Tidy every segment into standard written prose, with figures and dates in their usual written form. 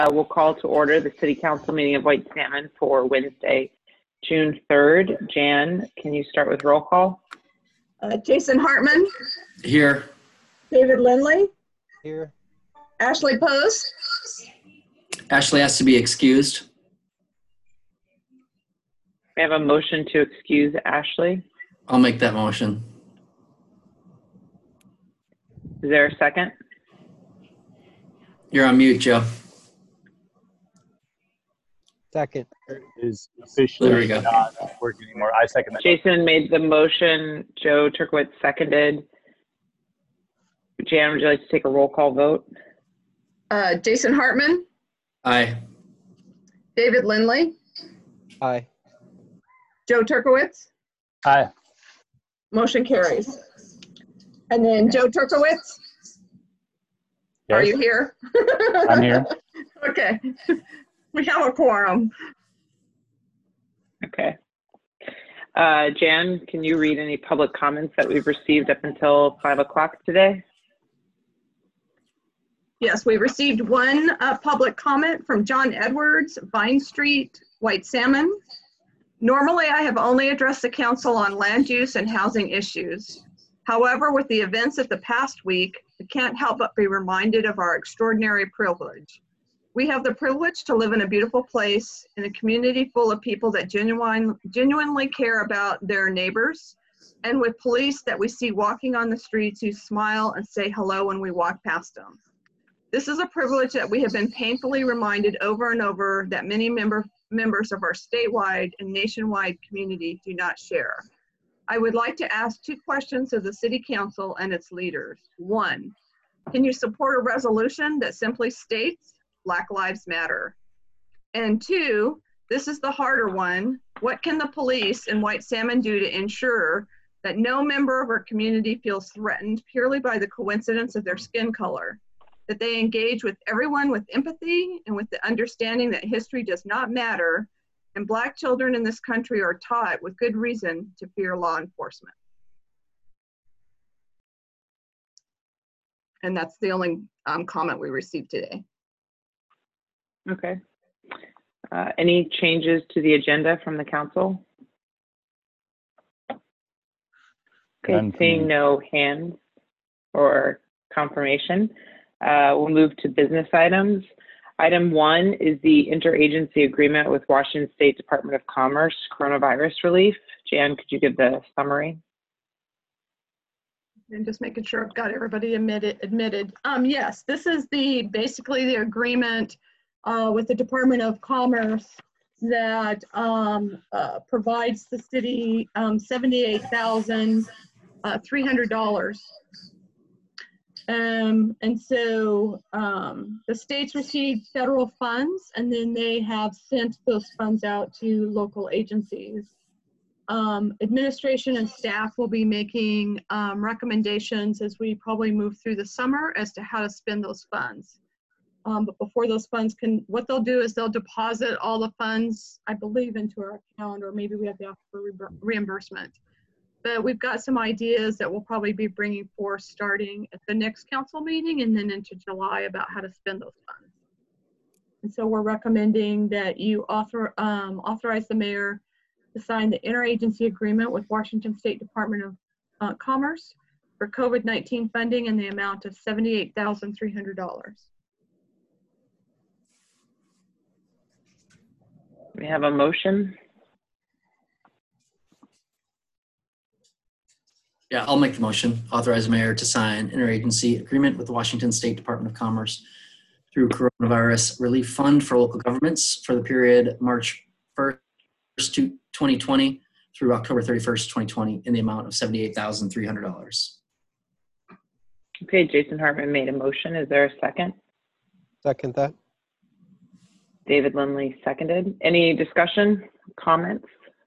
We'll call to order the City Council meeting of White Salmon for Wednesday, June 3rd. Jan, can you start with roll call? Jason Hartman. Here. David Lindley. Here. Ashley Post. Ashley has to be excused. We have a motion to excuse Ashley. I'll make that motion. Is there a second? You're on mute, Joe. Second. Is officially There we go. not working anymore. I second that. Jason made the motion. Joe Turkowitz seconded. Jan, would you like to take a roll call vote? Jason Hartman. Aye. David Lindley. Aye. Joe Turkowitz. Aye. Motion carries. And then Joe Turkowitz. Are you here? I'm here. Okay. We have a quorum. Okay. Jan, can you read any public comments that we've received up until 5 o'clock today? Yes, we received one public comment from John Edwards, Vine Street, White Salmon. Normally, I have only addressed the council on land use and housing issues. However, with the events of the past week, I can't help but be reminded of our extraordinary privilege. We have the privilege to live in a beautiful place, in a community full of people that genuinely care about their neighbors, and with police that we see walking on the streets who smile and say hello when we walk past them. This is a privilege that we have been painfully reminded over and over that many members of our statewide and nationwide community do not share. I would like to ask two questions of the City Council and its leaders. One, can you support a resolution that simply states Black Lives Matter? And two, this is the harder one, what can the police in White Salmon do to ensure that no member of our community feels threatened purely by the coincidence of their skin color? That they engage with everyone with empathy and with the understanding that history does not matter, and Black children in this country are taught with good reason to fear law enforcement. And that's the only comment we received today. Okay. Any changes to the agenda from the council? Okay, seeing no hands or confirmation, we'll move to business items. Item 1 is the interagency agreement with Washington State Department of Commerce, coronavirus relief. Jan, could you give the summary? And just making sure I've got everybody admitted. Yes, this is basically the agreement with the Department of Commerce that provides the city $78,300. And so the states received federal funds, and then they have sent those funds out to local agencies. Administration and staff will be making recommendations as we probably move through the summer as to how to spend those funds. But before those funds what they'll do is they'll deposit all the funds, I believe, into our account, or maybe we have to ask for reimbursement. But we've got some ideas that we'll probably be bringing forth starting at the next council meeting and then into July about how to spend those funds. And so we're recommending that you authorize the mayor to sign the interagency agreement with Washington State Department of Commerce for COVID-19 funding in the amount of $78,300. We have a motion. Yeah, I'll make the motion. Authorize the mayor to sign interagency agreement with the Washington State Department of Commerce through Coronavirus Relief Fund for local governments for the period March 1st, 2020 through October 31st, 2020 in the amount of $78,300. Okay, Jason Hartman made a motion. Is there a second? Second that. David Lindley seconded. Any discussion, comments?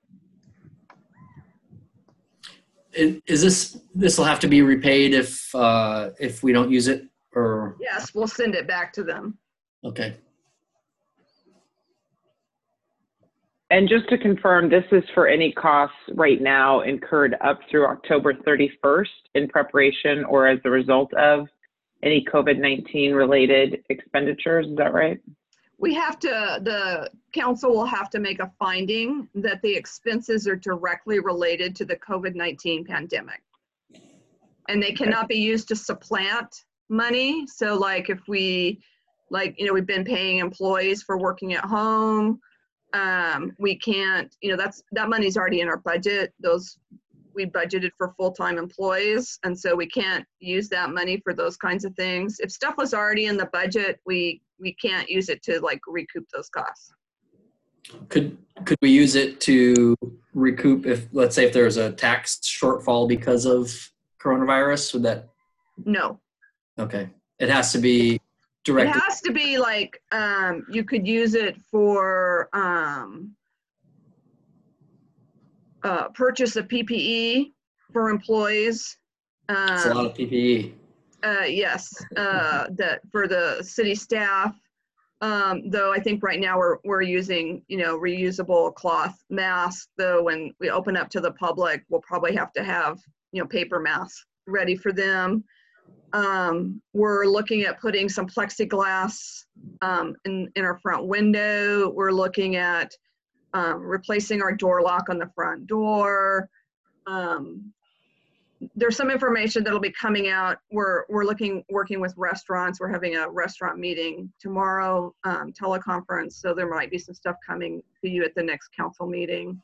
This will have to be repaid if we don't use it, or? Yes, we'll send it back to them. Okay. And just to confirm, this is for any costs right now incurred up through October 31st in preparation or as a result of any COVID-19 related expenditures. Is that right? the council will have to make a finding that the expenses are directly related to the COVID-19 pandemic. And they cannot be used to supplant money. So like if we've been paying employees for working at home, we can't, that money's already in our budget. We budgeted for full-time employees, and so we can't use that money for those kinds of things. If stuff was already in the budget, we can't use it to like recoup those costs. Could we use it to recoup if, let's say, if there was a tax shortfall because of coronavirus? Would that? No. Okay. It has to be directly. It has to be like, you could use it for purchase of PPE for employees. It's a lot of PPE. Yes, that for the city staff. Though I think right now we're using, reusable cloth masks. Though when we open up to the public, we'll probably have to have, paper masks ready for them. We're looking at putting some plexiglass in our front window. We're looking at replacing our door lock on the front door. There's some information that'll be coming out. We're working with restaurants. We're having a restaurant meeting tomorrow, teleconference. So there might be some stuff coming to you at the next council meeting.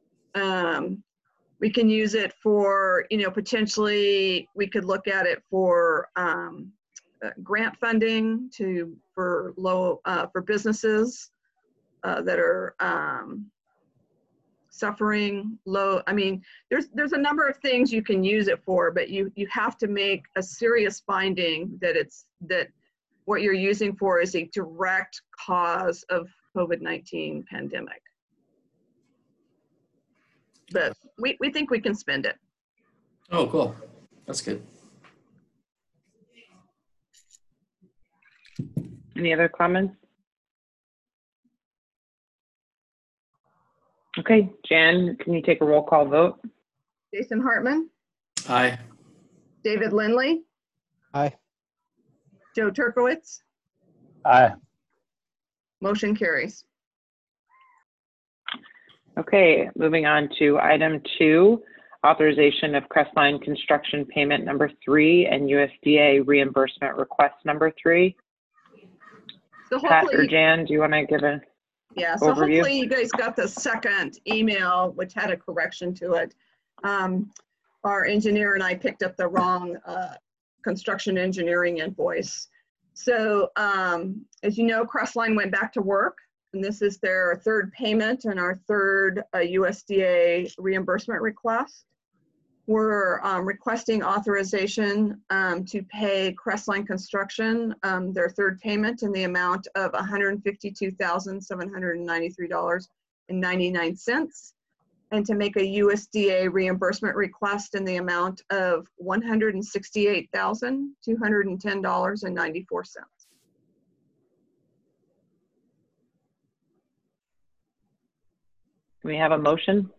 We can use it for, potentially we could look at it for grant funding for businesses that are suffering low. I mean, there's a number of things you can use it for, but you have to make a serious finding that what you're using for is a direct cause of COVID-19 pandemic. But we think we can spend it. Oh, cool. That's good. Any other comments? Okay, Jan, can you take a roll call vote? Jason Hartman, Aye. David Lindley, Aye. Joe Turkowitz, Aye. motion carries. Okay, moving on to item 2, authorization of Crestline construction payment number 3 and USDA reimbursement request number 3. So Pat or hopefully, Jan, do you want to give a yeah, so overview? hopefully you guys got the second email, which had a correction to it. Our engineer and I picked up the wrong construction engineering invoice. So as you know, Crestline went back to work, and this is their third payment and our third USDA reimbursement request. We're requesting authorization to pay Crestline Construction their third payment in the amount of $152,793.99, and to make a USDA reimbursement request in the amount of $168,210.94. We have a motion.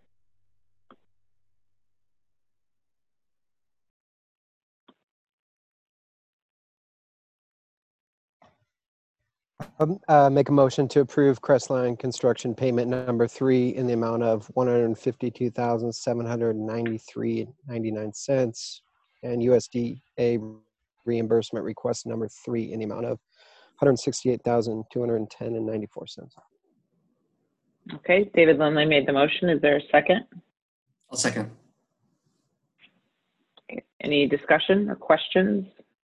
Make a motion to approve Crestline Construction payment number 3 in the amount of $152,793.99 and USDA reimbursement request number 3 in the amount of $168,210.94. Okay, David Lindley made the motion. Is there a second? I'll second. Okay. Any discussion or questions?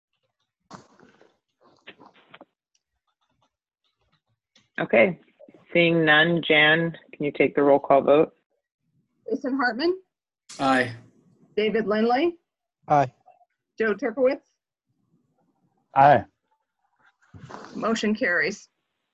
Okay, seeing none, Jan, can you take the roll call vote? Jason Hartman, Aye. David Lindley, Aye. Joe Turkowitz, Aye. motion carries.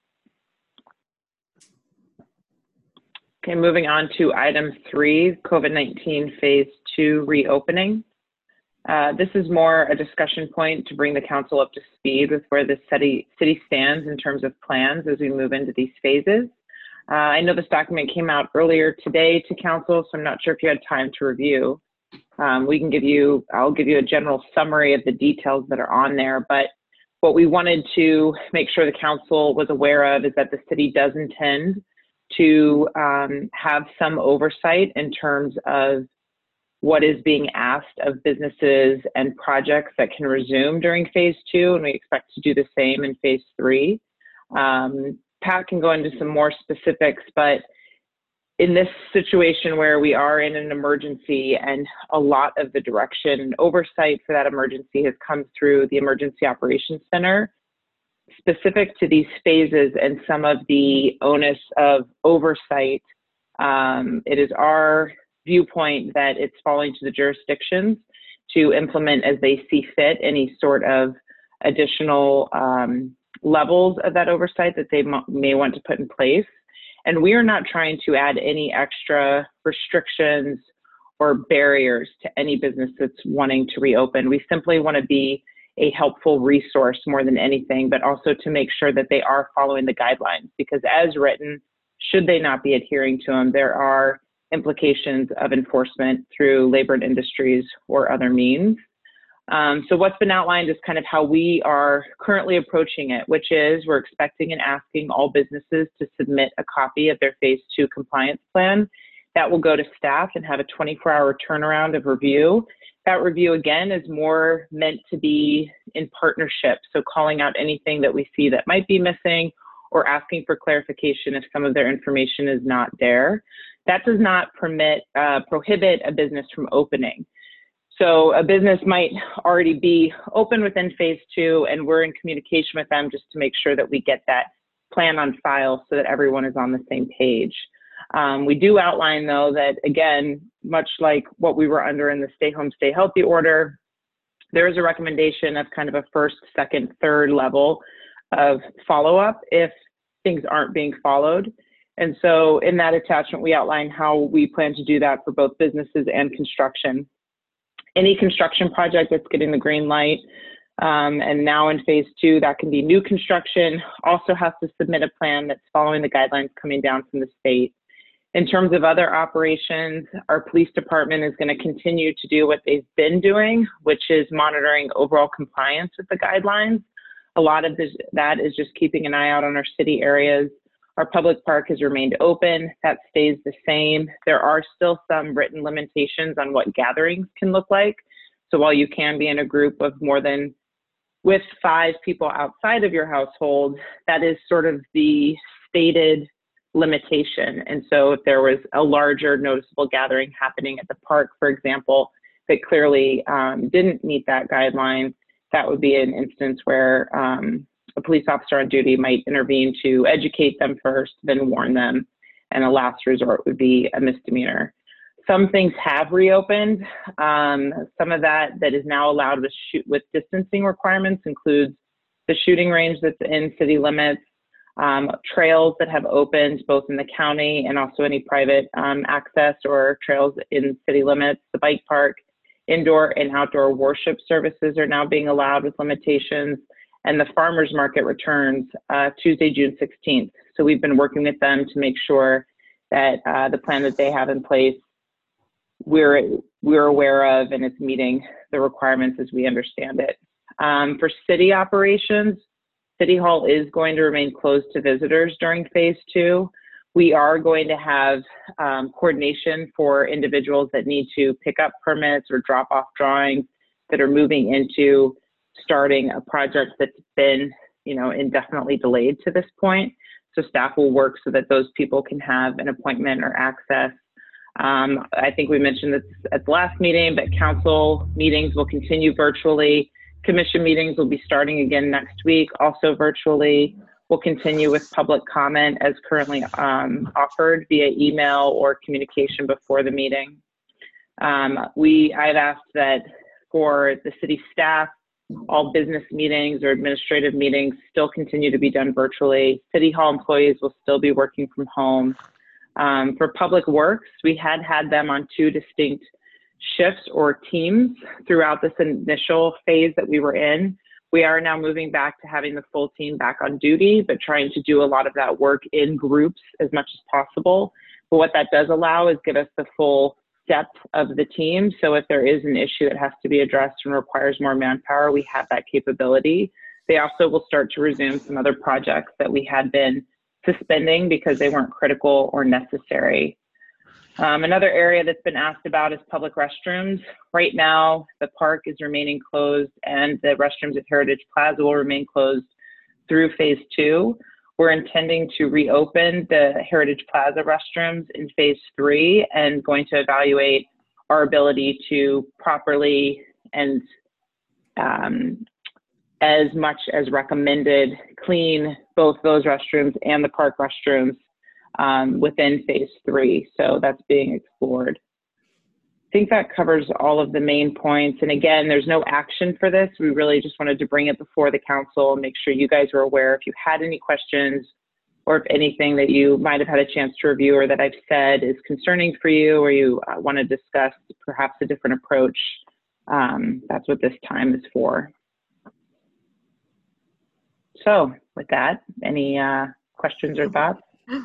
Okay, moving on to item 3, COVID-19 phase 2 reopening. This is more a discussion point to bring the council up to speed with where the city stands in terms of plans as we move into these phases. I know this document came out earlier today to council, so I'm not sure if you had time to review. I'll give you a general summary of the details that are on there, but What we wanted to make sure the council was aware of is that the city does intend to have some oversight in terms of what is being asked of businesses and projects that can resume during phase 2, and we expect to do the same in phase 3. Pat can go into some more specifics, but in this situation where we are in an emergency and a lot of the direction and oversight for that emergency has come through the Emergency Operations Center, specific to these phases and some of the onus of oversight, it is our viewpoint that it's falling to the jurisdictions to implement as they see fit any sort of additional levels of that oversight that they may want to put in place. And we are not trying to add any extra restrictions or barriers to any business that's wanting to reopen. We simply want to be a helpful resource more than anything, but also to make sure that they are following the guidelines, because as written, should they not be adhering to them, there are implications of enforcement through labor and industries or other means. So what's been outlined is kind of how we are currently approaching it, which is we're expecting and asking all businesses to submit a copy of their phase 2 compliance plan. That will go to staff and have a 24-hour turnaround of review. That review, again, is more meant to be in partnership, so calling out anything that we see that might be missing or asking for clarification if some of their information is not there. That does not prohibit a business from opening. So a business might already be open within phase 2, and we're in communication with them just to make sure that we get that plan on file so that everyone is on the same page. We do outline, though, that, again, much like what we were under in the Stay Home, Stay Healthy order, there is a recommendation of kind of a first, second, third level of follow-up if things aren't being followed. And so in that attachment, we outline how we plan to do that for both businesses and construction. Any construction project that's getting the green light, and now in phase 2, that can be new construction, also has to submit a plan that's following the guidelines coming down from the state. In terms of other operations, our police department is going to continue to do what they've been doing, which is monitoring overall compliance with the guidelines. A lot of that is just keeping an eye out on our city areas. Our public park has remained open. That stays the same. There are still some written limitations on what gatherings can look like. So while you can be in a group of more than with 5 people outside of your household, that is sort of the stated limitation. And so if there was a larger noticeable gathering happening at the park, for example, that clearly didn't meet that guideline, that would be an instance where a police officer on duty might intervene to educate them first, then warn them, and a last resort would be a misdemeanor. Some things have reopened. Some of that is now allowed with distancing requirements includes the shooting range that's in city limits, trails that have opened both in the county and also any private access or trails in city limits, the bike park, indoor and outdoor worship services are now being allowed with limitations, and the farmers market returns Tuesday, June 16th. So we've been working with them to make sure that the plan that they have in place, we're aware of, and it's meeting the requirements as we understand it. For city operations, City Hall is going to remain closed to visitors during phase 2. We are going to have coordination for individuals that need to pick up permits or drop off drawings that are moving into starting a project that's been, indefinitely delayed to this point. So staff will work so that those people can have an appointment or access. I think we mentioned this at the last meeting, but council meetings will continue virtually. Commission meetings will be starting again next week, also virtually. We'll continue with public comment as currently offered via email or communication before the meeting. I've asked that for the city staff, all business meetings or administrative meetings still continue to be done virtually. City Hall employees will still be working from home. For Public Works, we had them on 2 distinct shifts or teams throughout this initial phase that we were in. We are now moving back to having the full team back on duty, but trying to do a lot of that work in groups as much as possible. But what that does allow is give us the full depth of the team. So if there is an issue that has to be addressed and requires more manpower, we have that capability. They also will start to resume some other projects that we had been suspending because they weren't critical or necessary. Another area that's been asked about is public restrooms. Right now, the park is remaining closed and the restrooms at Heritage Plaza will remain closed through phase 2. We're intending to reopen the Heritage Plaza restrooms in phase 3 and going to evaluate our ability to properly and as much as recommended clean both those restrooms and the park restrooms within phase 3. So that's being explored. I think that covers all of the main points. And again, there's no action for this. We really just wanted to bring it before the council and make sure you guys were aware if you had any questions or if anything that you might have had a chance to review or that I've said is concerning for you or you want to discuss perhaps a different approach. That's what this time is for. So with that, any questions or thoughts?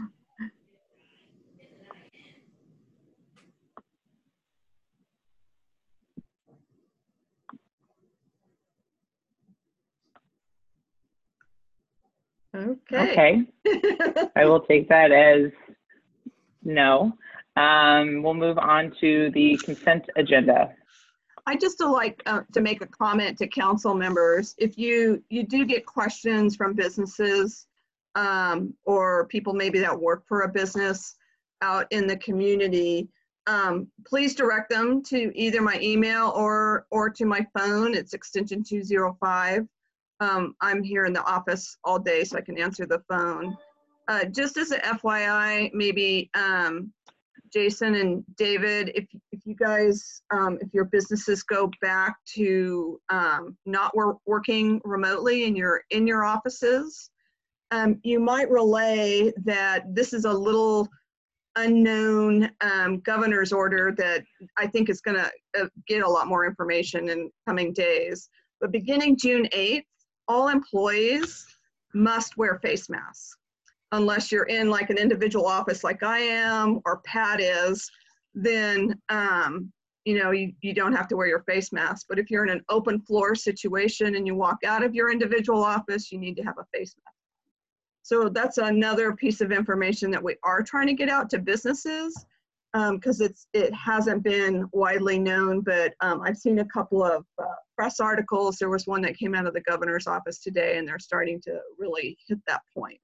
Okay. I will take that as no. We'll move on to the consent agenda. I just like to make a comment to council members. If you do get questions from businesses or people maybe that work for a business out in the community, please direct them to either my email or to my phone. It's extension 205. I'm here in the office all day, so I can answer the phone. Just as a FYI, maybe Jason and David, if you guys, if your businesses go back to not working remotely and you're in your offices, you might relay that this is a little unknown governor's order that I think is going to get a lot more information in coming days. But beginning June 8th, all employees must wear face masks. Unless you're in like an individual office like I am or Pat is, then you know, you don't have to wear your face mask. But if you're in an open floor situation and you walk out of your individual office, you need to have a face mask. So that's another piece of information that we are trying to get out to businesses because it hasn't been widely known, but I've seen a couple of press articles. There was one that came out of the governor's office today and they're starting to really hit that point.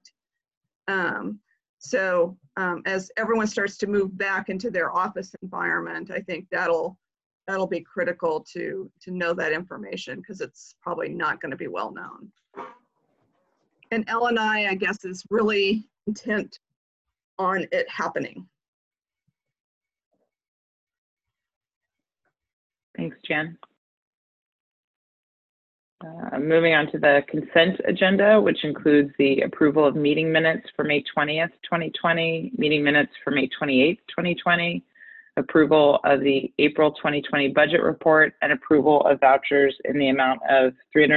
As everyone starts to move back into their office environment, I think that'll be critical to know that information because it's probably not going to be well known. And LNI, I guess, is really intent on it happening. Thanks, Jan. Moving on to the consent agenda, which includes the approval of meeting minutes for May 20th, 2020, meeting minutes for May 28th, 2020, approval of the April 2020 budget report, and approval of vouchers in the amount of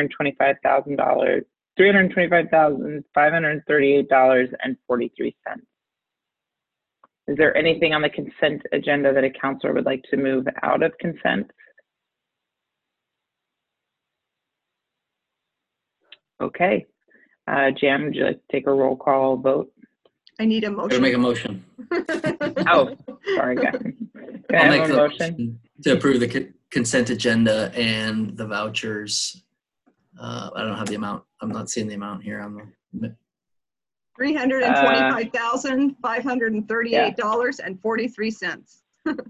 $325,538.43. Is there anything on the consent agenda that a counselor would like to move out of consent? Okay. Jan, would you like to take a roll call vote? I need a motion. Make a motion. Oh, sorry, guys. Can I have a motion to approve the consent agenda and the vouchers? I don't have the amount. I'm not seeing the amount here on the. $325,538.43.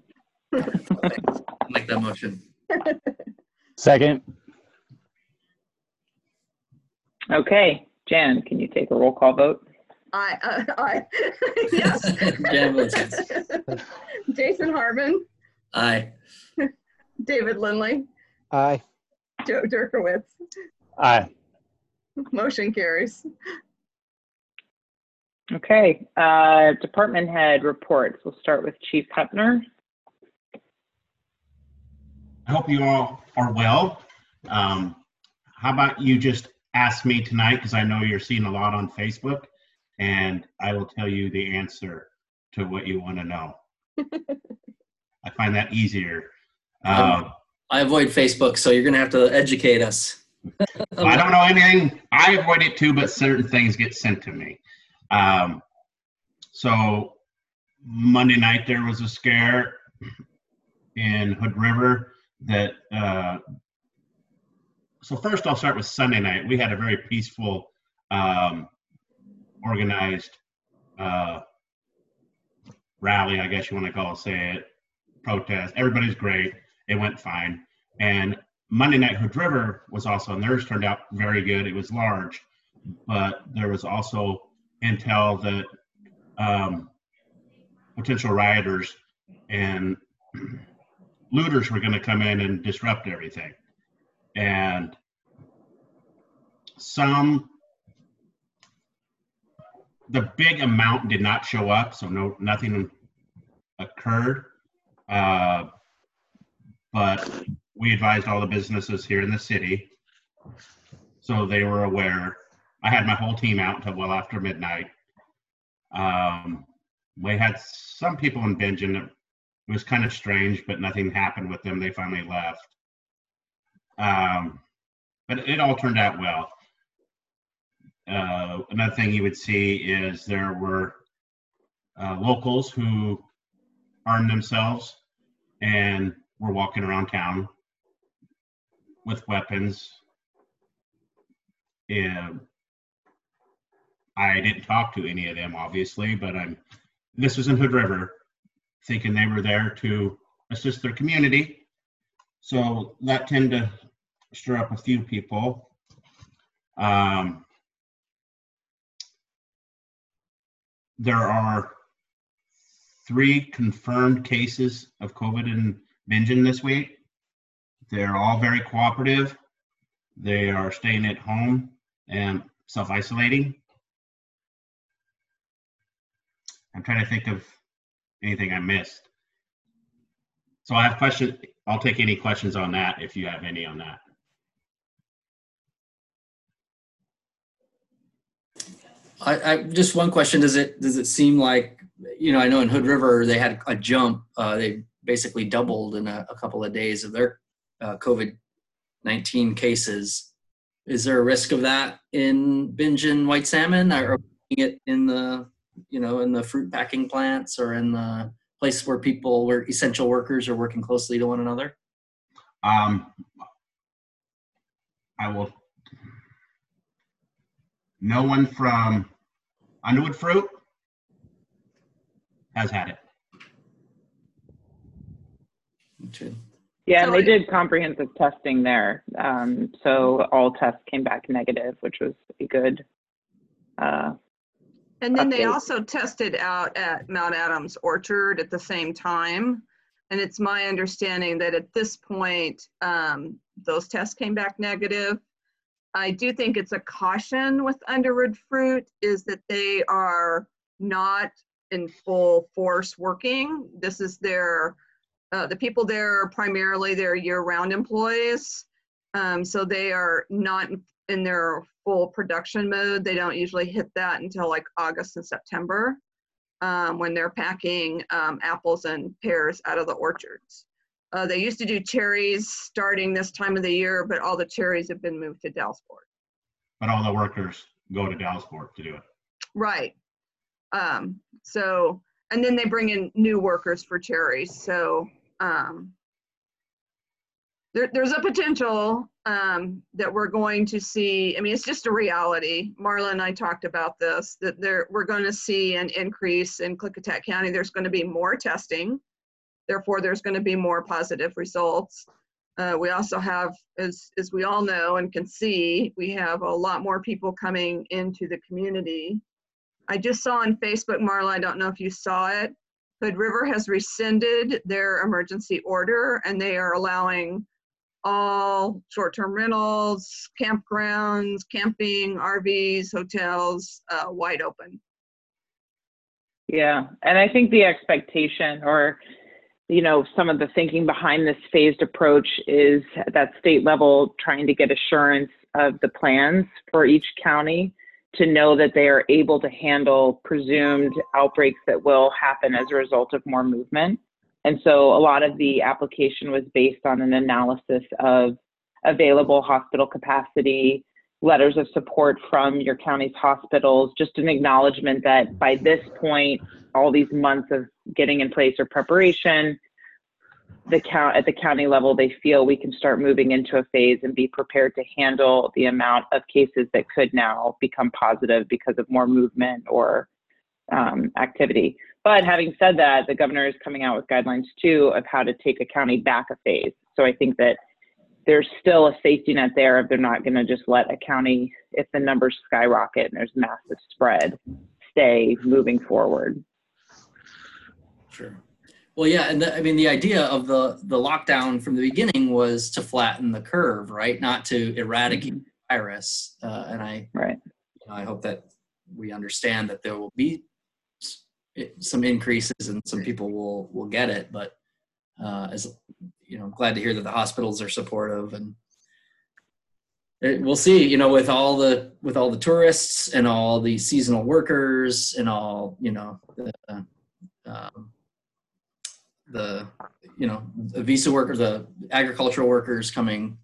Make that motion. Second. Okay, Jan, can you take a roll call vote? Aye. Yes. Jan votes yes. Jason Harmon. Aye. David Lindley. Aye. Joe Durkowitz. Aye. Motion carries. Okay, department head reports. We'll start with Chief Hepner. I hope you all are well. How about you just ask me tonight, because I know you're seeing a lot on Facebook, and I will tell you the answer to what you want to know. I find that easier. I avoid Facebook, so you're going to have to educate us. So I don't know anything. I avoid it too, but certain things get sent to me. So Monday night there was a scare in Hood River that. So first I'll start with Sunday night. We had a very peaceful, organized rally, I guess you want to say it, protest. Everybody's great. It went fine. And Monday night, Hood River was also, and theirs turned out very good. It was large, but there was also intel that potential rioters and looters were going to come in and disrupt everything. And the big amount did not show up, so nothing occurred. But we advised all the businesses here in the city, so they were aware. I had my whole team out until well after midnight. We had some people in Bingen. It was kind of strange, but nothing happened with them. They finally left. But it all turned out well. Another thing you would see is there were locals who armed themselves and were walking around town with weapons. I didn't talk to any of them, obviously, but this was in Hood River, thinking they were there to assist their community. So that tended to stir up a few people. There are 3 confirmed cases of COVID in Bingen this week. They're all very cooperative. They are staying at home and self-isolating. I'm trying to think of anything I missed. So I have questions. I'll take any questions on that if you have any on that. I just one question. Does it seem like, I know in Hood River they had a jump. They basically doubled in a couple of days of their COVID-19 cases. Is there a risk of that in Bingen White Salmon, or it in the in the fruit packing plants, or in the place where essential workers are working closely to one another? No one from Underwood Fruit has had it. Okay. Yeah, and they did comprehensive testing there. So all tests came back negative, which was a good and then they update. also tested out at Mount Adams Orchard at the same time. And it's my understanding that at this point, those tests came back negative. I do think it's a caution with Underwood Fruit is that they are not in full force working. This is the people there are primarily their year-round employees. So they are not in their full production mode. They don't usually hit that until like August and September when they're packing apples and pears out of the orchards. They used to do cherries starting this time of the year, but all the cherries have been moved to Dallasport. But all the workers go to Dallasport to do it. Right. And then they bring in new workers for cherries. So there's a potential that we're going to see. I mean, it's just a reality. Marla and I talked about this, that we're going to see an increase in Klickitat County. There's going to be more testing. Therefore, there's going to be more positive results. We also have, as we all know and can see, we have a lot more people coming into the community. I just saw on Facebook, Marla, I don't know if you saw it, Hood River has rescinded their emergency order, and they are allowing all short-term rentals, campgrounds, camping, RVs, hotels, wide open. Yeah, and I think the expectation, or some of the thinking behind this phased approach, is that state level trying to get assurance of the plans for each county to know that they are able to handle presumed outbreaks that will happen as a result of more movement. And so a lot of the application was based on an analysis of available hospital capacity, letters of support from your county's hospitals, just an acknowledgement that by this point, all these months of getting in place or preparation, at the county level, they feel we can start moving into a phase and be prepared to handle the amount of cases that could now become positive because of more movement or activity. But having said that, the governor is coming out with guidelines too of how to take a county back a phase. So I think that there's still a safety net there if they're not going to just let a county, if the numbers skyrocket and there's massive spread, stay moving forward. Sure. Well, yeah, and the idea of the lockdown from the beginning was to flatten the curve, right? Not to eradicate the virus. And I hope that we understand that there will be some increases and some people will get it. But as you know, I'm glad to hear that the hospitals are supportive, and we'll see. With all the tourists and all the seasonal workers and all the visa workers, the agricultural workers coming.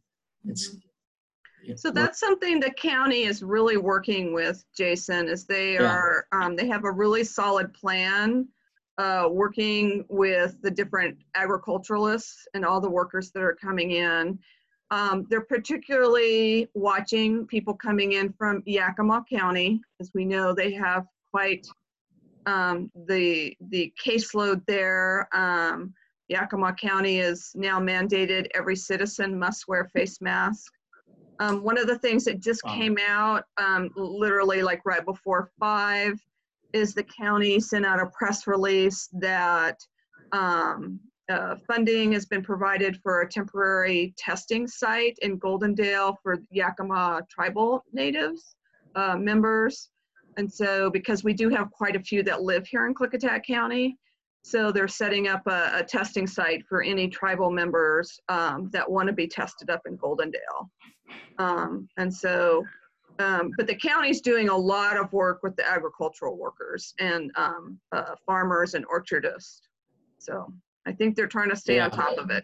So that's something the county is really working with, Jason, is they are, they have a really solid plan, working with the different agriculturalists and all the workers that are coming in. They're particularly watching people coming in from Yakima County, as we know they have quite the caseload there. Yakima County is now mandated every citizen must wear face mask. One of the things that just came out literally like right before 5 is the county sent out a press release that funding has been provided for a temporary testing site in Goldendale for Yakima tribal natives members. And so, because we do have quite a few that live here in Klickitat County, so they're setting up a testing site for any tribal members that want to be tested up in Goldendale. And so, but the county's doing a lot of work with the agricultural workers and farmers and orchardists. So I think they're trying to stay on top of it.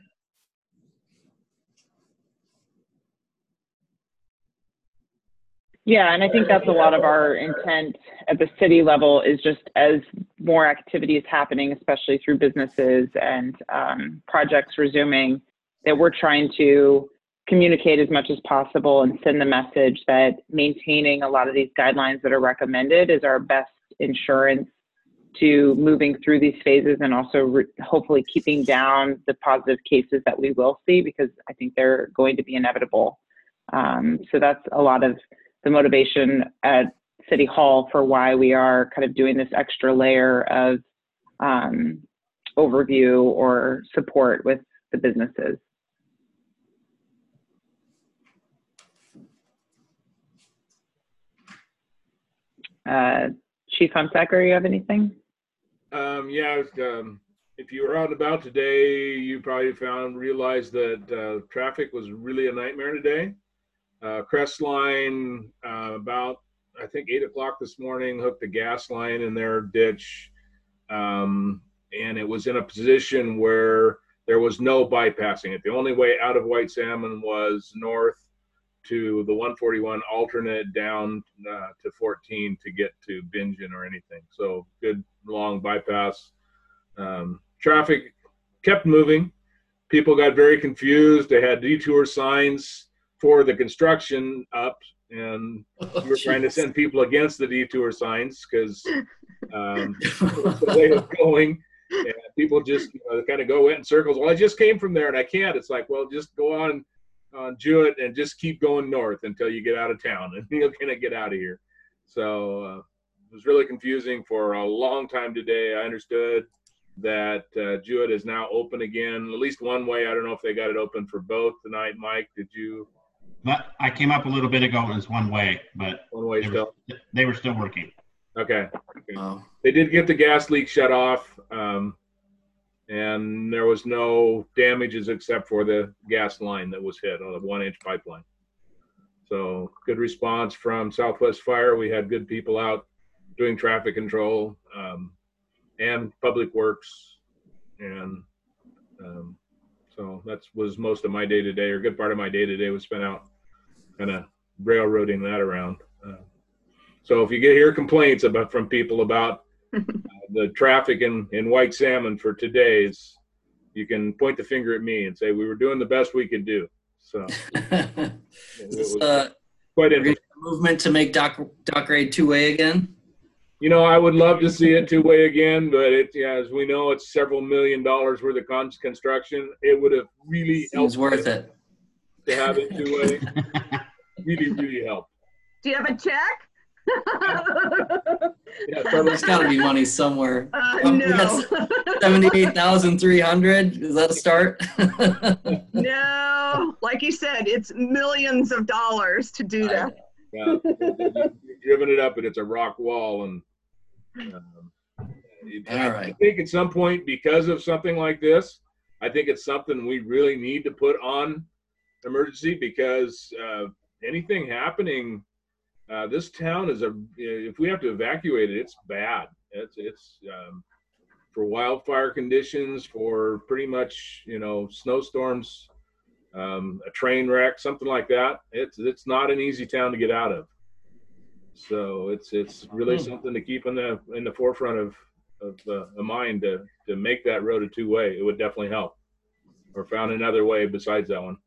Yeah, and I think that's a lot of our intent at the city level is just as more activity is happening, especially through businesses and projects resuming, that we're trying to communicate as much as possible and send the message that maintaining a lot of these guidelines that are recommended is our best insurance to moving through these phases and also hopefully keeping down the positive cases that we will see, because I think they're going to be inevitable. So that's a lot of the motivation at City Hall for why we are kind of doing this extra layer of overview or support with the businesses. Chief Hunsaker, you have anything? If you were out and about today, you probably realized that traffic was really a nightmare today. Crest Line, about I think 8 o'clock this morning, hooked a gas line in their ditch, and it was in a position where there was no bypassing it. The only way out of White Salmon was north to the 141 alternate down to 14 to get to Bingen or anything. So good long bypass. Traffic kept moving. People got very confused. They had detour signs for the construction up, and we were trying to send people against the detour signs because the way of going. And people just kind of go in circles. Well, I just came from there and I can't. It's like, well, just go on Jewett and just keep going north until you get out of town and you'll kind of get out of here. So it was really confusing for a long time today. I understood that Jewett is now open again, at least one way. I don't know if they got it open for both tonight. Mike, did you? I came up a little bit ago. It was one way, but one way they were still working. Okay. They did get the gas leak shut off, and there was no damages except for the gas line that was hit on a 1-inch pipeline. So good response from Southwest Fire. We had good people out doing traffic control, and Public Works, and So that was most of my day to day, or a good part of my day to day was spent out kind of railroading that around. So if you hear complaints from people about the traffic in White Salmon for today's, you can point the finger at me and say we were doing the best we could do. So it was quite interesting. Movement to make dock grade two-way again. You know, I would love to see it two-way again, but as we know, it's several $1 million worth of construction. It would have really helped. It's worth it to have it two-way. Really helped. Do you have a check? Yeah, there's got to be money somewhere. No. 78,300. Is that a start? No, like you said, it's millions of dollars to do that. Yeah, you've driven it up, and it's a rock wall, and All right. I think at some point, because of something like this, I think it's something we really need to put on emergency, because anything happening, this town is if we have to evacuate it, it's bad. It's for wildfire conditions, for pretty much, snowstorms, a train wreck, something like that. It's not an easy town to get out of. So it's really something to keep in the forefront of mind to make that road a two-way. It would definitely help, or found another way besides that one.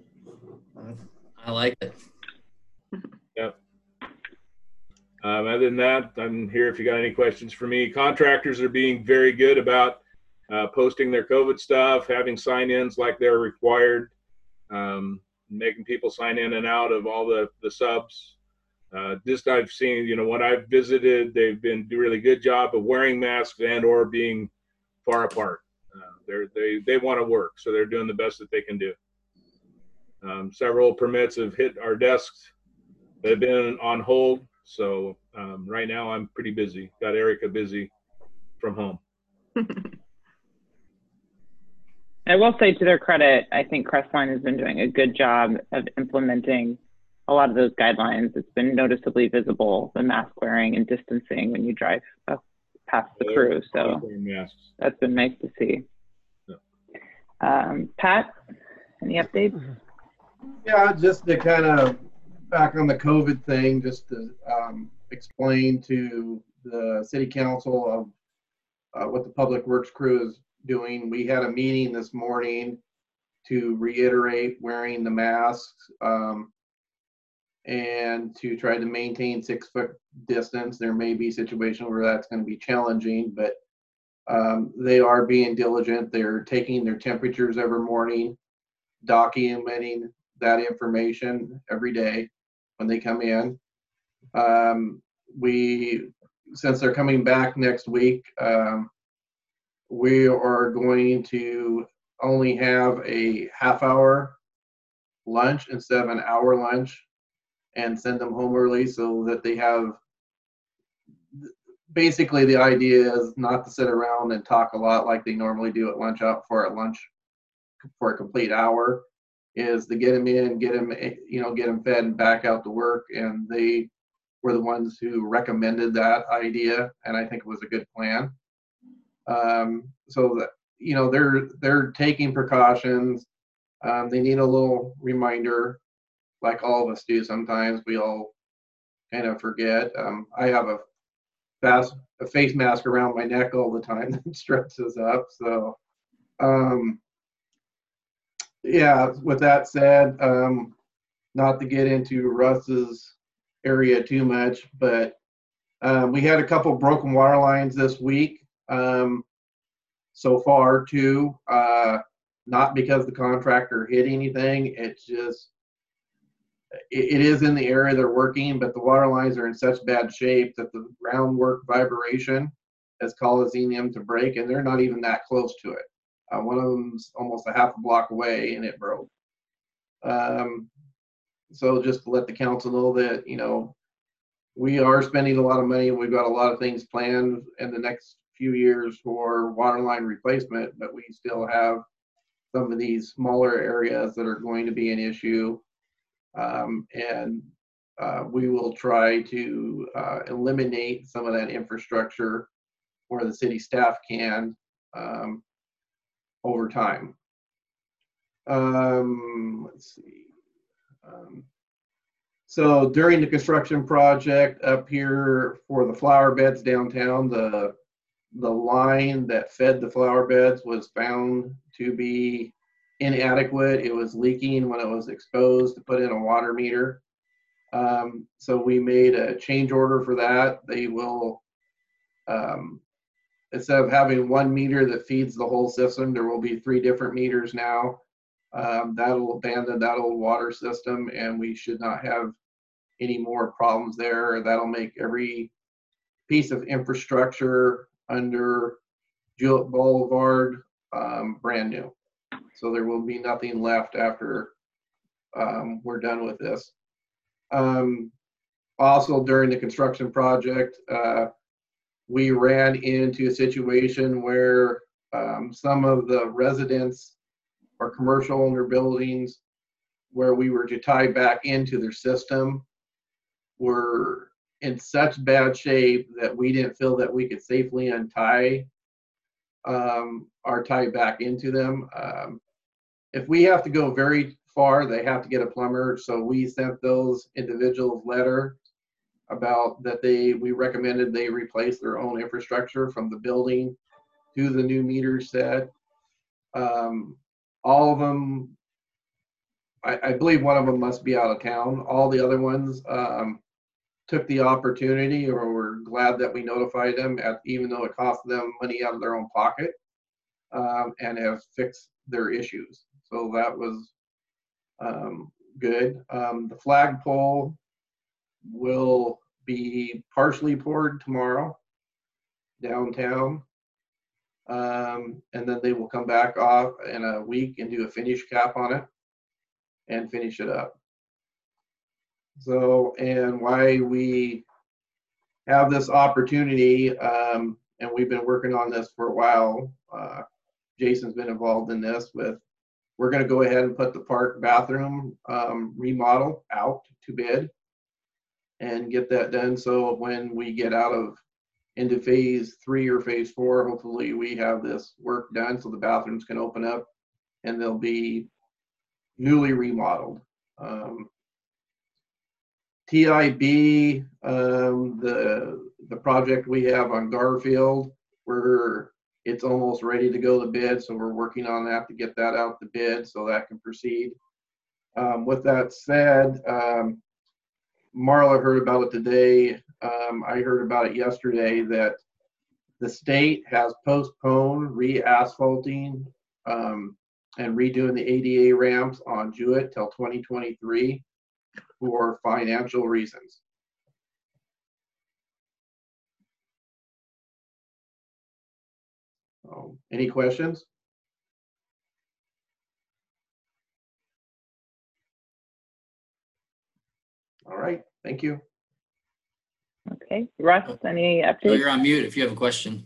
I like it. Yep. Other than that, I'm here if you got any questions for me. Contractors are being very good about posting their COVID stuff, having sign-ins like they're required, making people sign in and out of all the subs. This I've seen, when I've visited, they've been doing a really good job of wearing masks and or being far apart. They want to work, so they're doing the best that they can do. Several permits have hit our desks. They've been on hold. So right now I'm pretty busy. Got Erica busy from home. I will say, to their credit, I think Crestline has been doing a good job of implementing a lot of those guidelines. It's been noticeably visible, the mask wearing and distancing when you drive past the crew. So that's been nice to see. Yeah. Pat, any updates? Yeah, just to kind of back on the COVID thing, just to explain to the city council of what the public works crew is doing. We had a meeting this morning to reiterate wearing the masks and to try to maintain 6-foot distance. There may be situations where that's going to be challenging, but they are being diligent. They're taking their temperatures every morning, documenting that information every day when they come in. Since they're coming back next week, we are going to only have a half-hour lunch instead of an hour lunch, and send them home early so that they have, basically the idea is not to sit around and talk a lot like they normally do at lunch for a complete hour, is to get them in, get them fed and back out to work. And they were the ones who recommended that idea, and I think it was a good plan. So that, they're taking precautions. They need a little reminder, like all of us do. Sometimes we all kind of forget. I have a face mask around my neck all the time that stretches up. So, yeah, with that said, not to get into Russ's area too much, but we had a couple broken water lines this week so far too. Not because the contractor hit anything, it's just, it is in the area they're working, but the water lines are in such bad shape that the groundwork vibration is causing them to break, and they're not even that close to it. One of them's almost a half a block away and it broke. So just to let the council know that, we are spending a lot of money. We've got a lot of things planned in the next few years for water line replacement, but we still have some of these smaller areas that are going to be an issue. And we will try to eliminate some of that infrastructure where the city staff can over time. Let's see. So during the construction project up here for the flower beds downtown, the line that fed the flower beds was found to be inadequate. It was leaking when it was exposed to put in a water meter. So we made a change order for that. They will, instead of having one meter that feeds the whole system, there will be 3 different meters now. That'll abandon that old water system, and we should not have any more problems there. That'll make every piece of infrastructure under Jewett Boulevard brand new. So there will be nothing left after we're done with this. Also during the construction project, we ran into a situation where some of the residents or commercial owner buildings where we were to tie back into their system were in such bad shape that we didn't feel that we could safely untie or tie back into them. If we have to go very far, they have to get a plumber. So we sent those individuals letter about that we recommended they replace their own infrastructure from the building to the new meter set. All of them, I believe one of them must be out of town. All the other ones took the opportunity or were glad that we notified them, even though it cost them money out of their own pocket, and have fixed their issues. So that was good. The flagpole will be partially poured tomorrow downtown. And then they will come back off in a week and do a finish cap on it and finish it up. So, and why we have this opportunity, and we've been working on this for a while, Jason's been involved in this we're going to go ahead and put the park bathroom remodel out to bid and get that done. So when we get into phase 3 or phase 4, hopefully we have this work done so the bathrooms can open up and they'll be newly remodeled. TIB, the project we have on Garfield, it's almost ready to go to bid, so we're working on that to get that out to bid so that can proceed. With that said, Marla heard about it today. I heard about it yesterday that the state has postponed re-asphalting and redoing the ADA ramps on Jewett till 2023 for financial reasons. Any questions? All right, thank you. Okay, Russ, any updates? No, you're on mute if you have a question.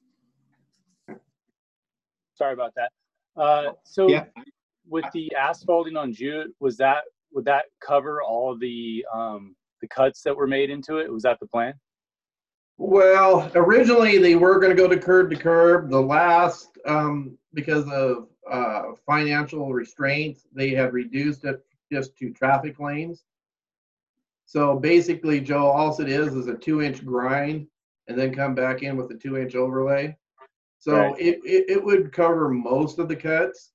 Sorry about that. So yeah. With the asphalting on Jewett, would that cover all of the cuts that were made into it? Was that the plan? Well, originally they were going to go to curb. The last, because of financial restraints, they had reduced it just to traffic lanes. So basically, Joe, all it is a 2-inch grind and then come back in with a 2-inch overlay. So right. It would cover most of the cuts.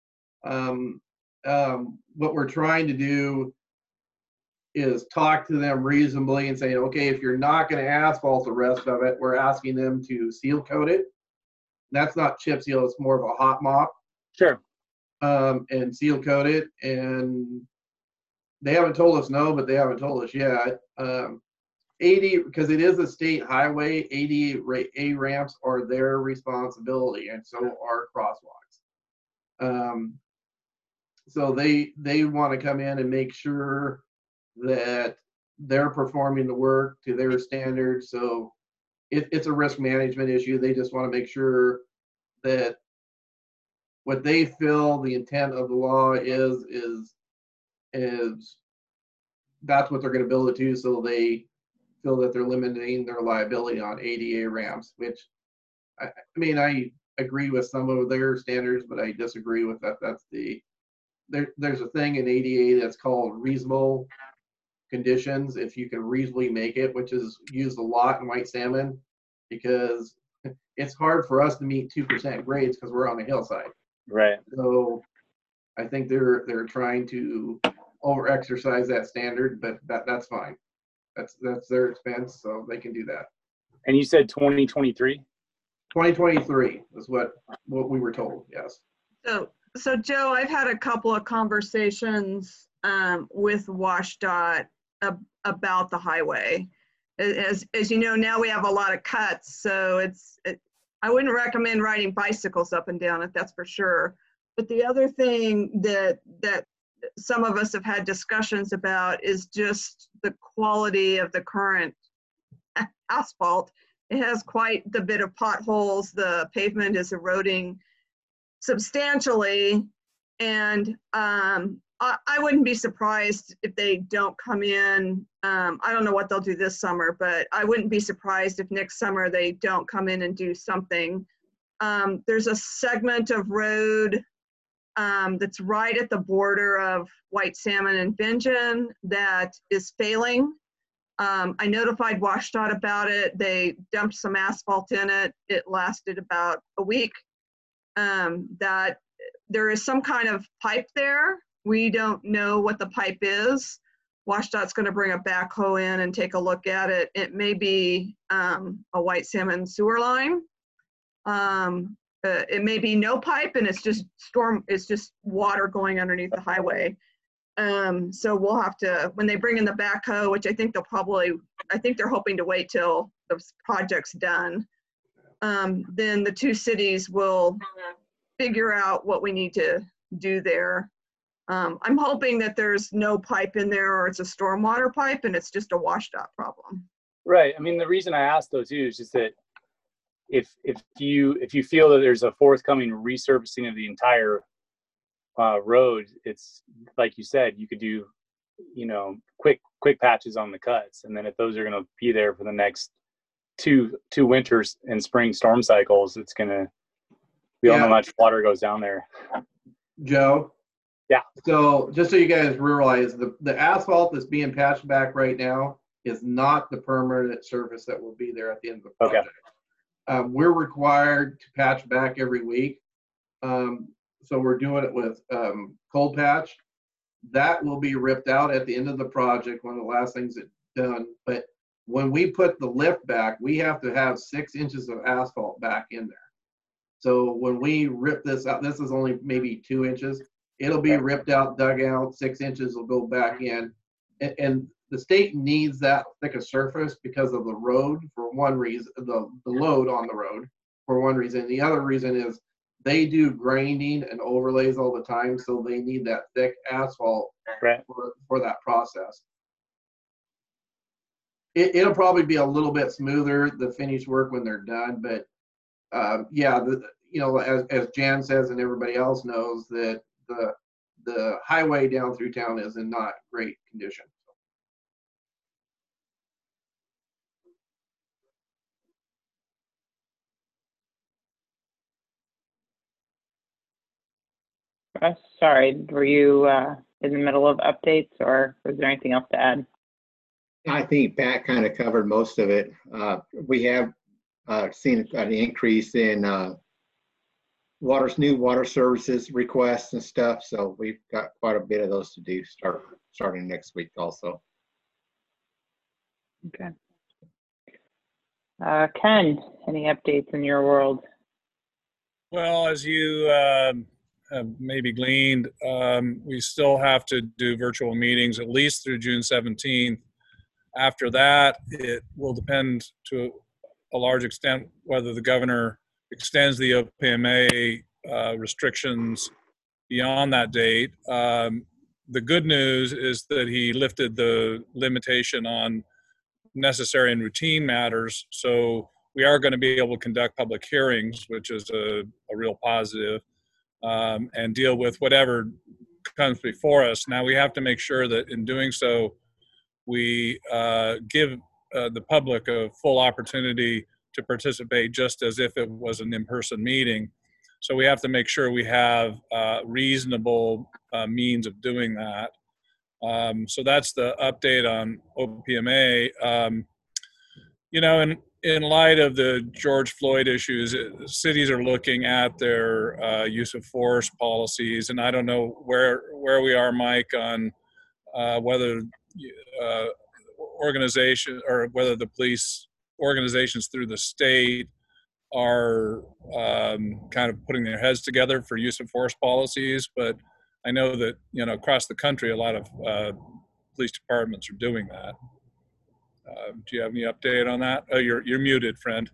What we're trying to do is talk to them reasonably and say, okay, if you're not going to asphalt the rest of it, we're asking them to seal coat it. That's not chip seal, it's more of a hot mop. Sure. And seal coat it. And they haven't told us no, but they haven't told us yet. 80, because it is a state highway, 80 ramps are their responsibility, and so are crosswalks. So they want to come in and make sure that they're performing the work to their standards. So it's a risk management issue. They just want to make sure that what they feel the intent of the law is that's what they're going to build it to, so they feel that they're limiting their liability on ADA ramps, which I mean, I agree with some of their standards, but I disagree with that. That's the there's a thing in ADA that's called reasonable conditions, if you can reasonably make it, which is used a lot in white salmon, because it's hard for us to meet 2% grades because we're on a hillside. Right. So I think they're trying to over exercise that standard, but that's fine. That's their expense, so they can do that. And you said 2023? 2023 is what we were told, yes. So Joe, I've had a couple of conversations with WashDOT about the highway. As you know, now we have a lot of cuts, so I wouldn't recommend riding bicycles up and down it, that's for sure. But the other thing that some of us have had discussions about is just the quality of the current asphalt. It has quite the bit of potholes. The pavement is eroding substantially, and I wouldn't be surprised if they don't come in. I don't know what they'll do this summer, but I wouldn't be surprised if next summer they don't come in and do something. There's a segment of road that's right at the border of White Salmon and Bingen that is failing. I notified WashDOT about it. They dumped some asphalt in it. It lasted about a week. That there is some kind of pipe there. We don't know what the pipe is. WashDOT's going to bring a backhoe in and take a look at it. It may be a White Salmon sewer line. It may be no pipe and it's just water going underneath the highway. So we'll have to, when they bring in the backhoe, which I think they're hoping to wait till the project's done. Then the two cities will figure out what we need to do there. I'm hoping that there's no pipe in there, or it's a stormwater pipe and it's just a WashDOT problem. Right. I mean, the reason I asked though too is just that if you feel that there's a forthcoming resurfacing of the entire road, it's like you said, you could do, quick patches on the cuts, and then if those are going to be there for the next two winters and spring storm cycles, it's going to we all know how much water goes down there. Joe? Yeah. So just so you guys realize, the asphalt that's being patched back right now is not the permanent surface that will be there at the end of the project. Okay. We're required to patch back every week. So we're doing it with cold patch. That will be ripped out at the end of the project, one of the last things that's done. But when we put the lift back, we have to have 6 inches of asphalt back in there. So when we rip this out, this is only maybe 2 inches. It'll be ripped out, dug out, 6 inches will go back in. And the state needs that thicker surface because of the road, for one reason, the load on the road, for one reason. The other reason is they do grinding and overlays all the time, so they need that thick asphalt for that process. It'll probably be a little bit smoother, the finished work, when they're done, but as Jan says and everybody else knows, that the highway down through town is in not great condition. Sorry, were you in the middle of updates, or was there anything else to add? I think Pat kind of covered most of it. We have seen an increase in new water services requests and stuff, so we've got quite a bit of those to do starting next week also. Okay. Ken, any updates in your world? Well, as you have maybe gleaned, we still have to do virtual meetings at least through June 17th. After that, it will depend to a large extent whether the governor extends the OPMA restrictions beyond that date. The good news is that he lifted the limitation on necessary and routine matters, so we are going to be able to conduct public hearings, which is a real positive, and deal with whatever comes before us. Now, we have to make sure that in doing so, we give the public a full opportunity to participate, just as if it was an in-person meeting. So we have to make sure we have reasonable means of doing that. So that's the update on OPMA. You know, in light of the George Floyd issues, cities are looking at their use of force policies, and I don't know where we are, Mike, on whether organization or whether the police organizations through the state are kind of putting their heads together for use of force policies. But I know that, you know, across the country, a lot of police departments are doing that. Do you have any update on that? Oh, you're muted, friend.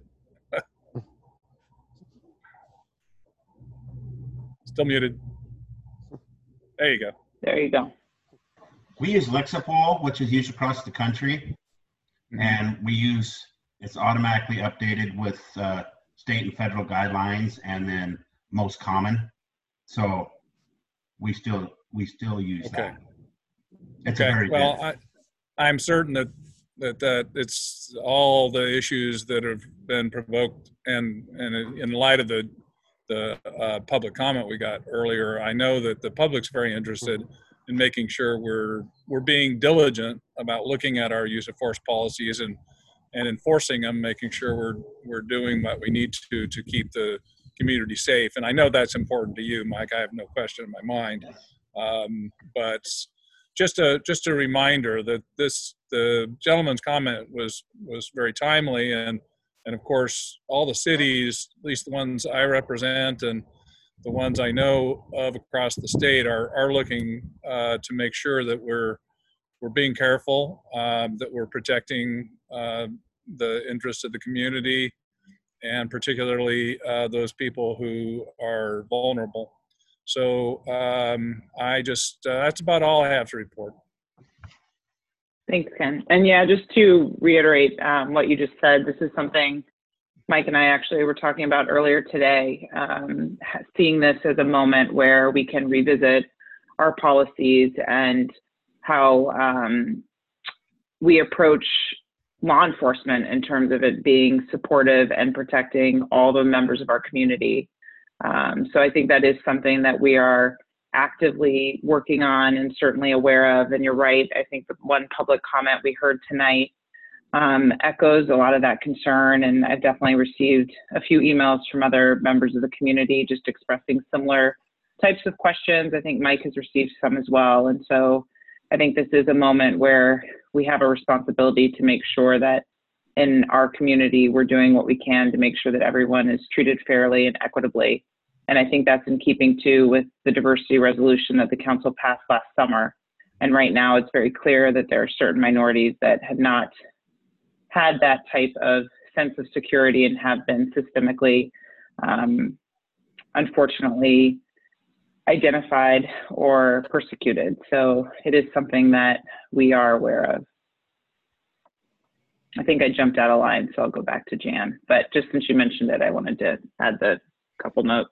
Still muted. There you go. There you go. We use Lexipol, which is used across the country, and it's automatically updated with state and federal guidelines, and then most common. So we still use that. It's okay. very well, good. I'm certain that it's all the issues that have been provoked, and in light of the public comment we got earlier, I know that the public's very interested in making sure we're being diligent about looking at our use of force policies and enforcing them, making sure we're doing what we need to keep the community safe. And I know that's important to you, Mike. I have no question in my mind. But just a reminder that the gentleman's comment was very timely, and of course all the cities, at least the ones I represent and the ones I know of across the state, are looking to make sure that we're being careful, that we're protecting the interests of the community, and particularly those people who are vulnerable. So that's about all I have to report. Thanks, Ken. And yeah, just to reiterate what you just said, this is something Mike and I actually were talking about earlier today, seeing this as a moment where we can revisit our policies and how we approach law enforcement in terms of it being supportive and protecting all the members of our community. So I think that is something that we are actively working on and certainly aware of. And you're right, I think the one public comment we heard tonight echoes a lot of that concern. And I've definitely received a few emails from other members of the community just expressing similar types of questions. I think Mike has received some as well. And so I think this is a moment where we have a responsibility to make sure that in our community, we're doing what we can to make sure that everyone is treated fairly and equitably. And I think that's in keeping too with the diversity resolution that the council passed last summer. And right now it's very clear that there are certain minorities that have not had that type of sense of security and have been systemically, unfortunately, identified or persecuted. So it is something that we are aware of. I think I jumped out of line, so I'll go back to Jan. But just since you mentioned it, I wanted to add the couple notes.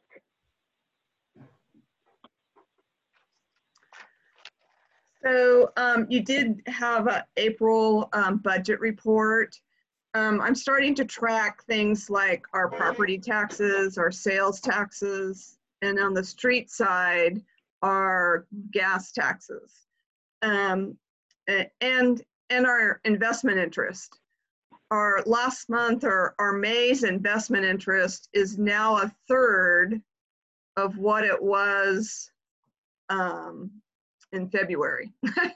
So you did have an April budget report. I'm starting to track things like our property taxes, our sales taxes, and on the street side, our gas taxes, and our investment interest. Our last month, our May's investment interest is now a third of what it was in February.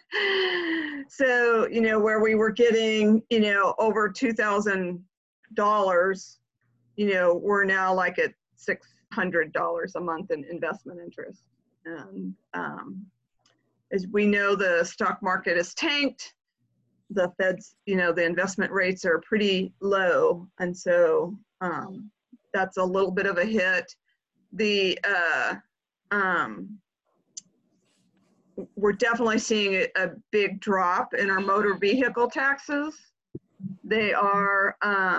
So, you know, where we were getting, you know, over $2,000, you know, we're now like at $600 a month in investment interest. And as we know, the stock market is tanked. The Fed's, you know, the investment rates are pretty low. And so that's a little bit of a hit. We're definitely seeing a big drop in our motor vehicle taxes. They are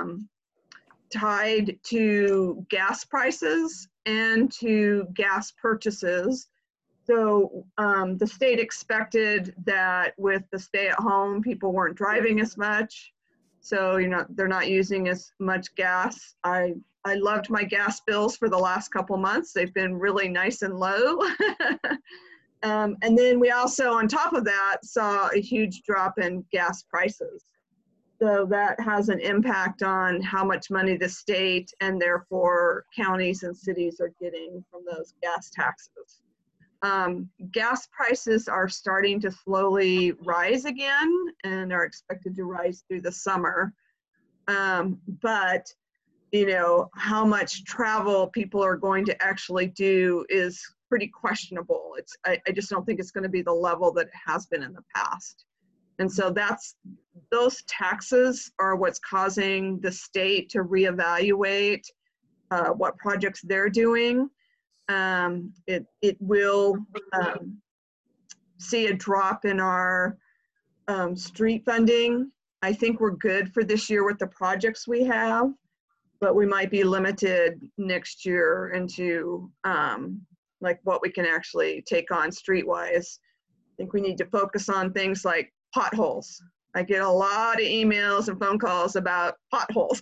tied to gas prices and to gas purchases. So the state expected that with the stay at home, people weren't driving as much. So, you know, they're not using as much gas. I I loved my gas bills for the last couple months. They've been really nice and low. And then we also, on top of that, saw a huge drop in gas prices. So that has an impact on how much money the state and therefore counties and cities are getting from those gas taxes. Gas prices are starting to slowly rise again and are expected to rise through the summer. But you know, how much travel people are going to actually do is pretty questionable. I just don't think it's going to be the level that it has been in the past. And so those taxes are what's causing the state to reevaluate what projects they're doing. It will see a drop in our street funding. I think we're good for this year with the projects we have, but we might be limited next year into like what we can actually take on streetwise. I think we need to focus on things like potholes. I get a lot of emails and phone calls about potholes.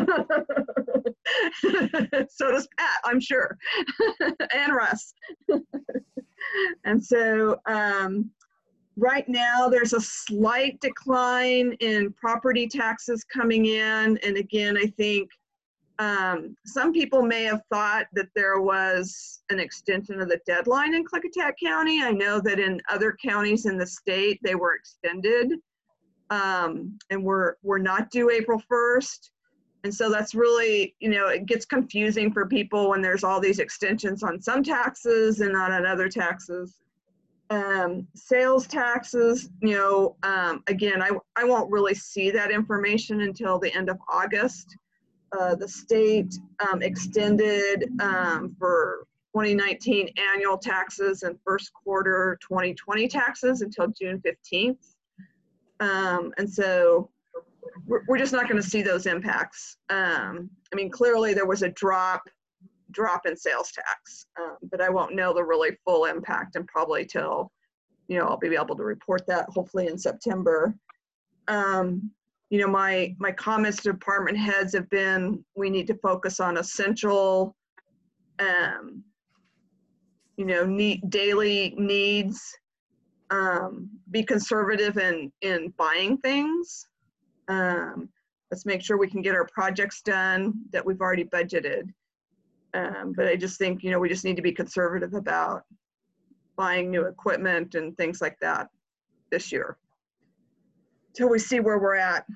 So does Pat, I'm sure, and Russ. And so right now there's a slight decline in property taxes coming in. And again, I think some people may have thought that there was an extension of the deadline in Klickitat County. I know that in other counties in the state, they were extended and we're not due April 1st. And so that's really, you know, it gets confusing for people when there's all these extensions on some taxes and not on other taxes. Sales taxes, you know, again, I won't really see that information until the end of August. The state extended for 2019 annual taxes and first quarter 2020 taxes until June 15th. And so we're just not going to see those impacts. I mean, clearly there was a drop in sales tax, but I won't know the really full impact and probably till, you know, I'll be able to report that hopefully in September. You know, my comments to department heads have been, we need to focus on essential, you know, daily needs, be conservative in buying things. Let's make sure we can get our projects done that we've already budgeted. But I just think, you know, we just need to be conservative about buying new equipment and things like that this year till we see where we're at.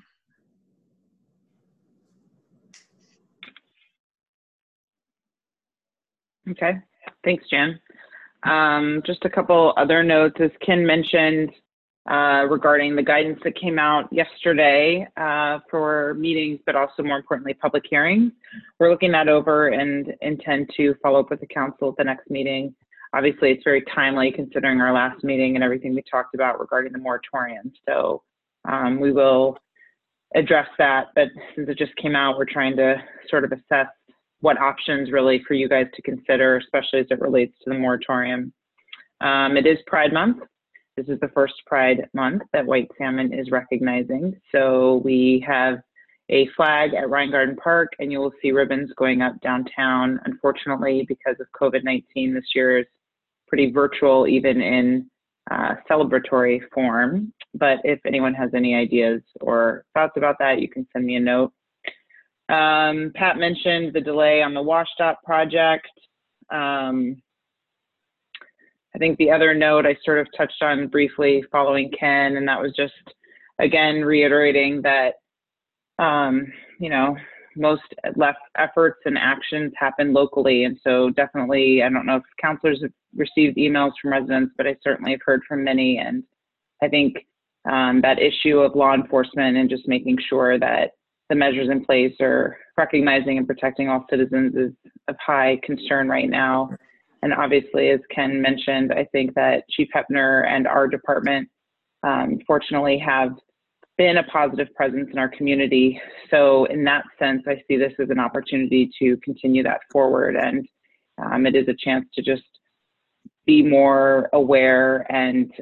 Okay, thanks, Jan. Just a couple other notes, as Ken mentioned, regarding the guidance that came out yesterday for meetings, but also more importantly, public hearings. We're looking that over and intend to follow up with the council at the next meeting. Obviously, it's very timely considering our last meeting and everything we talked about regarding the moratorium. So we will address that, but since it just came out, we're trying to sort of assess what options really for you guys to consider, especially as it relates to the moratorium. It is Pride Month. This is the first Pride Month that White Salmon is recognizing. So we have a flag at Ryan Garden Park, and you will see ribbons going up downtown. Unfortunately, because of COVID-19, this year is pretty virtual, even in celebratory form. But if anyone has any ideas or thoughts about that, you can send me a note. Pat mentioned the delay on the WashDOT project. I think the other note I sort of touched on briefly following Ken, and that was just, again, reiterating that, you know, most efforts and actions happen locally. And so definitely, I don't know if counselors have received emails from residents, but I certainly have heard from many. And I think that issue of law enforcement and just making sure that the measures in place are recognizing and protecting all citizens is of high concern right now. And obviously, as Ken mentioned, I think that Chief Hepner and our department, fortunately, have been a positive presence in our community. So in that sense, I see this as an opportunity to continue that forward. And it is a chance to just be more aware and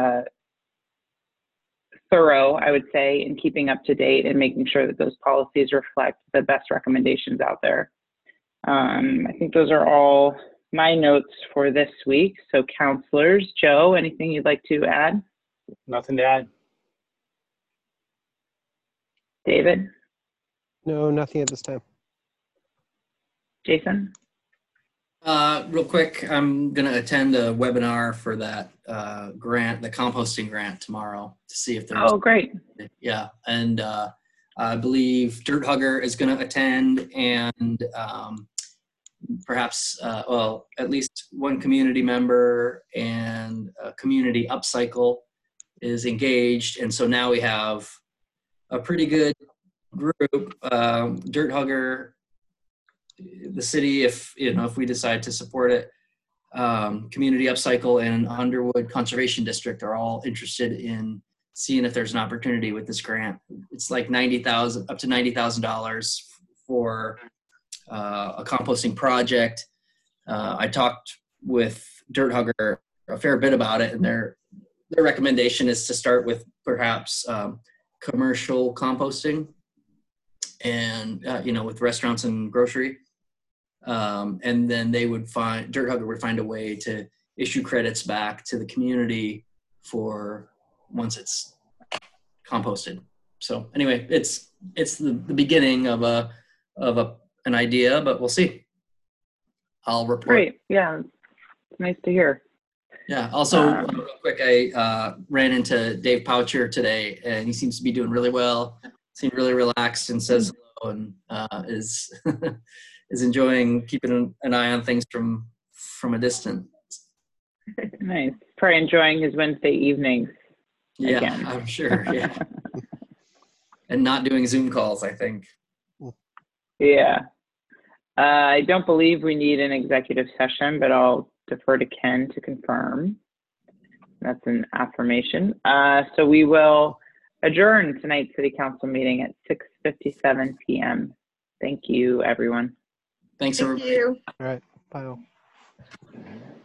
thorough, I would say, in keeping up to date and making sure that those policies reflect the best recommendations out there. I think those are all my notes for this week. So counselors, Joe, anything you'd like to add? Nothing to add. David? No, nothing at this time. Jason? Real quick, I'm going to attend a webinar for that grant, the composting grant tomorrow to see if there's. Oh, great. Yeah. And I believe Dirt Hugger is going to attend, and perhaps, well, at least one community member and a community upcycle is engaged. And so now we have a pretty good group. Dirt Hugger, the city, if we decide to support it, Community Upcycle and Underwood Conservation District are all interested in seeing if there's an opportunity with this grant. It's like $90,000, up to $90,000 for a composting project. I talked with Dirt Hugger a fair bit about it, and their recommendation is to start with perhaps commercial composting, and with restaurants and grocery. And then Dirt Hugger would find a way to issue credits back to the community for once it's composted. So anyway, it's the beginning of an idea, but we'll see. I'll report. Great. Yeah, it's nice to hear. Yeah. Also, real quick, I ran into Dave Poucher today, and he seems to be doing really well. Seemed really relaxed and says hello, and is is enjoying keeping an eye on things from a distance. Nice. Probably enjoying his Wednesday evenings. Yeah, again. I'm sure. Yeah. And not doing Zoom calls, I think. Yeah. I don't believe we need an executive session, but I'll defer to Ken to confirm. That's an affirmation. So we will adjourn tonight's City Council meeting at 6:57 p.m. Thank you, everyone. Thanks, Thank everybody. you. All right. Bye all.